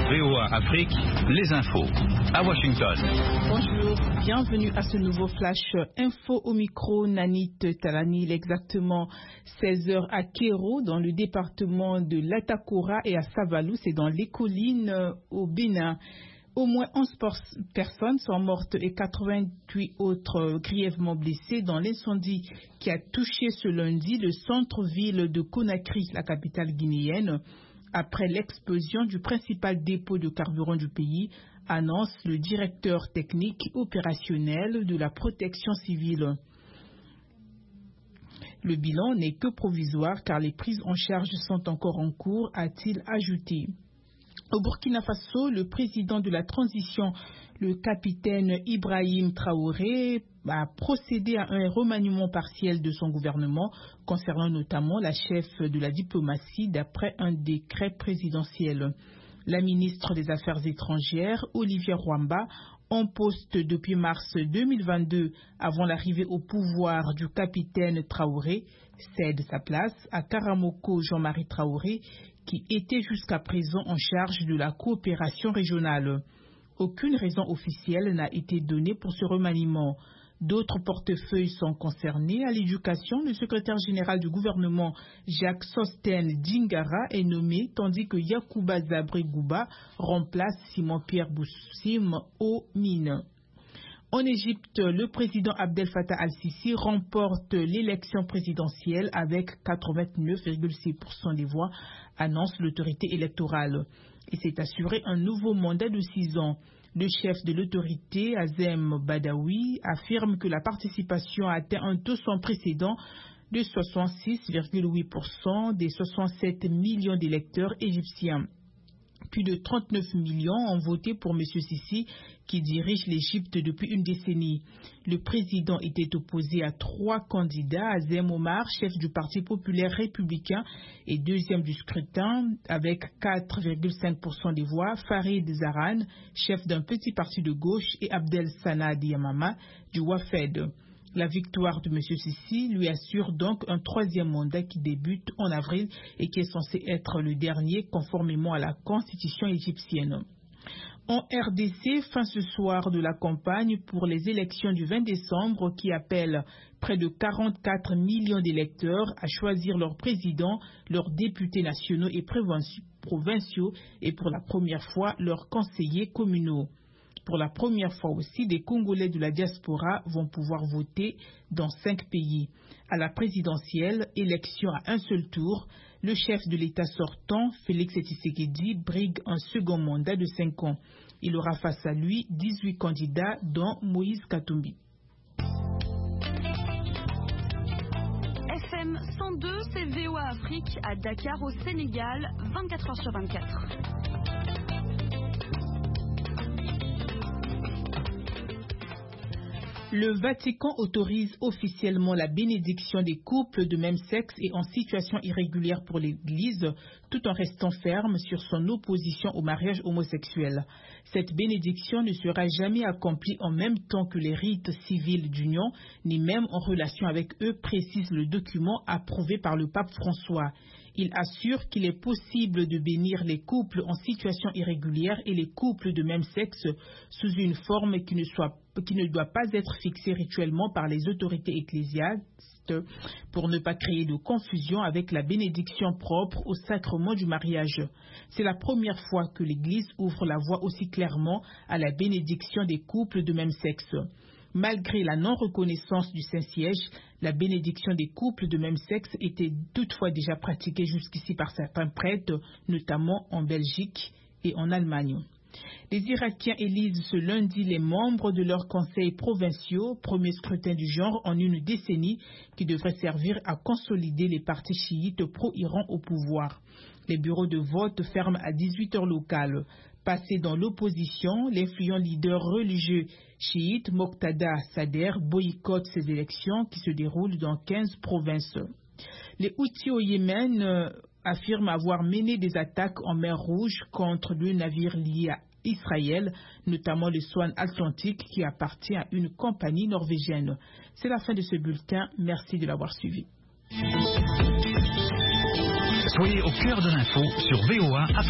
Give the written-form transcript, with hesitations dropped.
VOA Afrique, les infos. À Washington. Bonjour, bienvenue à ce nouveau flash info au micro. Nanit Talani, il est exactement 16h à Kéro, dans le département de l'Atakora, et à Savalou, c'est dans les collines au Bénin. Au moins 11 personnes sont mortes et 88 autres grièvement blessées dans l'incendie qui a touché ce lundi le centre-ville de Conakry, la capitale guinéenne, après l'explosion du principal dépôt de carburant du pays, annonce le directeur technique opérationnel de la protection civile. Le bilan n'est que provisoire car les prises en charge sont encore en cours, a-t-il ajouté. Au Burkina Faso, le président de la transition, le capitaine Ibrahim Traoré, a procédé à un remaniement partiel de son gouvernement, concernant notamment la chef de la diplomatie d'après un décret présidentiel. La ministre des Affaires étrangères, Olivier Rwamba, en poste depuis mars 2022, avant l'arrivée au pouvoir du capitaine Traoré, cède sa place à Karamoko Jean-Marie Traoré, qui était jusqu'à présent en charge de la coopération régionale. Aucune raison officielle n'a été donnée pour ce remaniement. D'autres portefeuilles sont concernés. À l'éducation, le secrétaire général du gouvernement, Jacques Sosten Dingara, est nommé, tandis que Yacouba Zabri Gouba remplace Simon-Pierre Boussim aux mines. En Égypte, le président Abdel Fattah al-Sisi remporte l'élection présidentielle avec 89,6% des voix, annonce l'autorité électorale. Il s'est assuré un nouveau mandat de 6 ans. Le chef de l'autorité, Azem Badawi, affirme que la participation a atteint un taux sans précédent de 66,8% des 67 millions d'électeurs égyptiens. Plus de 39 millions ont voté pour M. Sisi, qui dirige l'Égypte depuis une décennie. Le président était opposé à 3 candidats, Azem Omar, chef du Parti populaire républicain et deuxième du scrutin, avec 4,5% des voix, Farid Zaran, chef d'un petit parti de gauche, et Abdel Sana Diamama du Wafed. La victoire de M. Sisi lui assure donc un 3e mandat qui débute en avril et qui est censé être le dernier conformément à la constitution égyptienne. En RDC, fin ce soir de la campagne pour les élections du 20 décembre qui appelle près de 44 millions d'électeurs à choisir leurs présidents, leurs députés nationaux et provinciaux et pour la première fois leurs conseillers communaux. Pour la première fois aussi, des Congolais de la diaspora vont pouvoir voter dans 5 pays. À la présidentielle, élection à un seul tour, le chef de l'État sortant, Félix Tshisekedi, brigue un second mandat de 5 ans. Il aura face à lui 18 candidats, dont Moïse Katumbi. FM 102, c'est VOA Afrique à Dakar au Sénégal, 24h/24. Le Vatican autorise officiellement la bénédiction des couples de même sexe et en situation irrégulière pour l'Église, tout en restant ferme sur son opposition au mariage homosexuel. Cette bénédiction ne sera jamais accomplie en même temps que les rites civils d'union, ni même en relation avec eux, précise le document approuvé par le pape François. Il assure qu'il est possible de bénir les couples en situation irrégulière et les couples de même sexe sous une forme qui ne doit pas être fixée rituellement par les autorités ecclésiastes pour ne pas créer de confusion avec la bénédiction propre au sacrement du mariage. C'est la première fois que l'Église ouvre la voie aussi clairement à la bénédiction des couples de même sexe. Malgré la non-reconnaissance du Saint-Siège, la bénédiction des couples de même sexe était toutefois déjà pratiquée jusqu'ici par certains prêtres, notamment en Belgique et en Allemagne. Les Irakiens élisent ce lundi les membres de leurs conseils provinciaux, premier scrutin du genre en une décennie qui devrait servir à consolider les partis chiites pro-Iran au pouvoir. Les bureaux de vote ferment à 18h locales. Passé dans l'opposition, l'influent leader religieux chiite Moqtada Sadr boycotte ces élections qui se déroulent dans 15 provinces. Les Houthis au Yémen affirment avoir mené des attaques en mer Rouge contre deux navires liés à Israël, notamment le Swan Atlantique qui appartient à une compagnie norvégienne. C'est la fin de ce bulletin. Merci de l'avoir suivi. Soyez au cœur de l'info sur VOA Afrique.